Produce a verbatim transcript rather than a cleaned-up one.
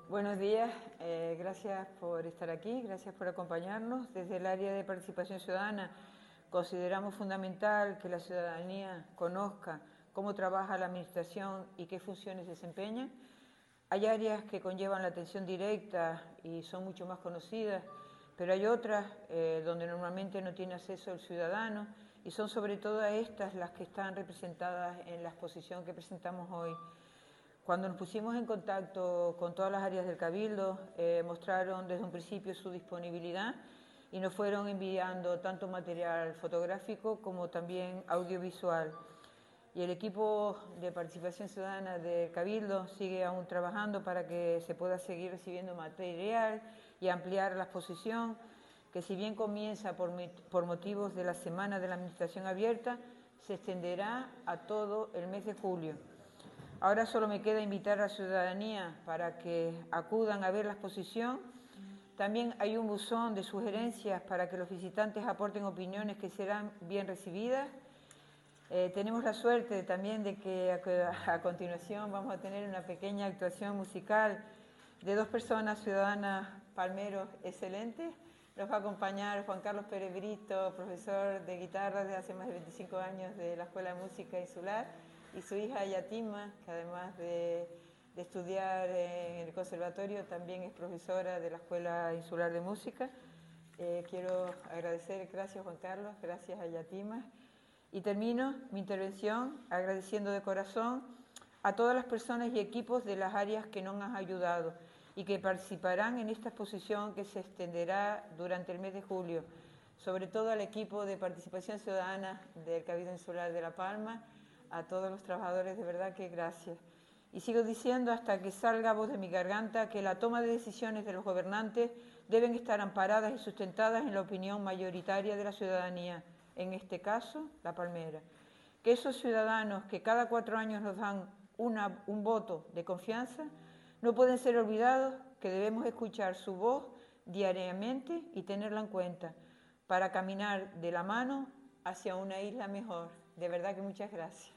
Buenos días, eh, gracias por estar aquí, gracias por acompañarnos. Desde el área de participación ciudadana consideramos fundamental que la ciudadanía conozca cómo trabaja la administración y qué funciones desempeña. Hay áreas que conllevan la atención directa y son mucho más conocidas, pero hay otras eh, donde normalmente no tiene acceso el ciudadano y son sobre todo estas las que están representadas en la exposición que presentamos hoy. Cuando nos pusimos en contacto con todas las áreas del Cabildo, eh, mostraron desde un principio su disponibilidad y nos fueron enviando tanto material fotográfico como también audiovisual. Y el equipo de participación ciudadana del Cabildo sigue aún trabajando para que se pueda seguir recibiendo material y ampliar la exposición, que si bien comienza por, por motivos de la Semana de la Administración Abierta, se extenderá a todo el mes de julio. Ahora solo me queda invitar a la ciudadanía para que acudan a ver la exposición. También hay un buzón de sugerencias para que los visitantes aporten opiniones que serán bien recibidas. Eh, tenemos la suerte también de que a, a continuación vamos a tener una pequeña actuación musical de dos personas ciudadanas palmeros excelentes. Nos va a acompañar Juan Carlos Pérez Brito, profesor de guitarra desde hace más de veinticinco años de la Escuela de Música Insular, y su hija Yatima, que además de, de estudiar en el conservatorio, también es profesora de la Escuela Insular de Música. Eh, quiero agradecer, gracias Juan Carlos, gracias a Yatima. Y termino mi intervención agradeciendo de corazón a todas las personas y equipos de las áreas que nos han ayudado y que participarán en esta exposición que se extenderá durante el mes de julio, sobre todo al equipo de participación ciudadana del Cabildo Insular de La Palma, a todos los trabajadores, de verdad que gracias. Y sigo diciendo hasta que salga voz de mi garganta que la toma de decisiones de los gobernantes deben estar amparadas y sustentadas en la opinión mayoritaria de la ciudadanía, en este caso, La Palmera. Que esos ciudadanos que cada cuatro años nos dan una, un voto de confianza, no pueden ser olvidados, que debemos escuchar su voz diariamente y tenerla en cuenta para caminar de la mano hacia una isla mejor. De verdad que muchas gracias.